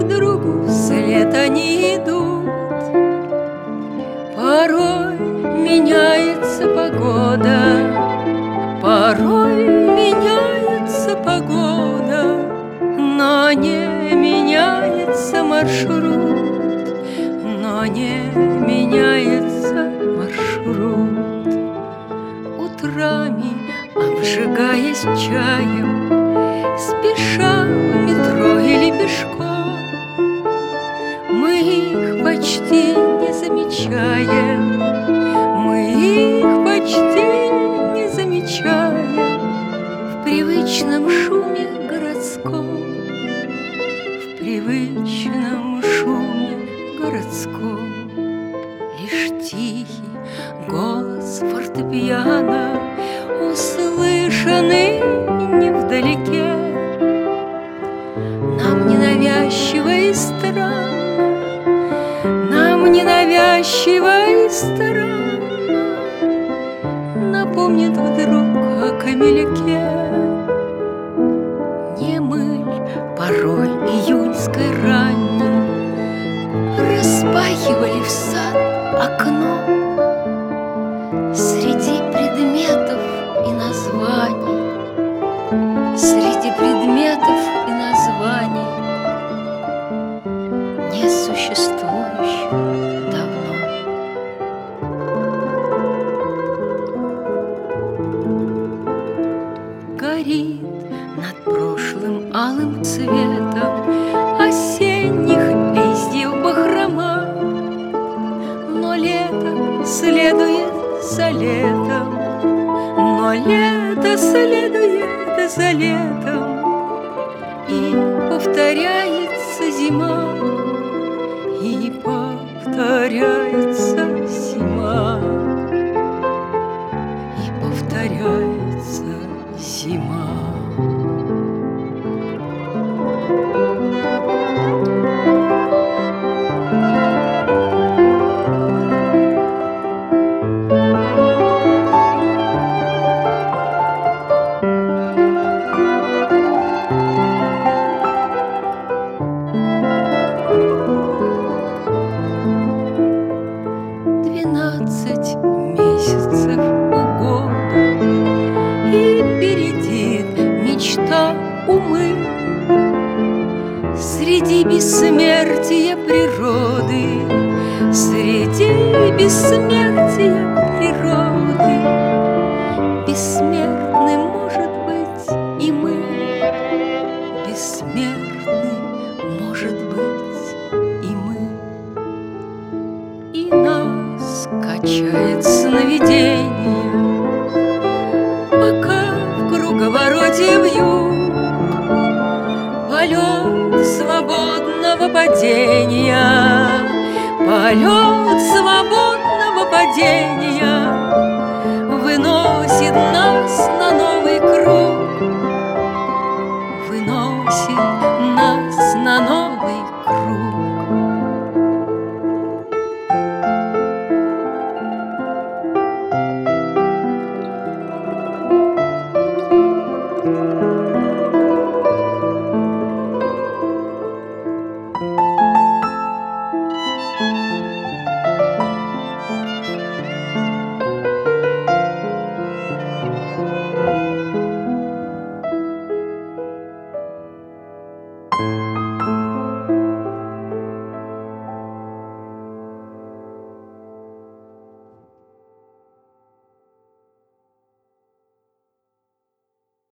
другу вслед они идут. Порой меняется погода, порой меняется погода, но не меняется маршрут, но не меняется маршрут. Утрами, обжигаясь чаем, спеша в метро или пешком, мы их почти не замечаем, мы их почти не замечаем в привычном шуме городском, в привычном шуме городском. Лишь тихий голос фортепиано услышанный невдалеке, нам ненавязчиво и странно, нам ненавязчиво и странно напомнит вдруг о камельке. Не мыль порой июньской ранней распахивали в сад окно, среди предметов и названий, среди предметов и названий, несуществующих давно. Горит над прошлым алым цветом осенних листьев бахрома, но лето следует за летом, но лето следует за летом, и повторяется зима, и повторяется зима, и повторяется зима. Месяцев у года, и бередит мечта умы среди бессмертия природы, среди бессмертия природы. Бессмертным может быть и мы, бессмертным может быть и мы, и нас качает сновидение, пока в круговороте вьют полет свободного падения, полет свободного падения выносит нас на новый круг.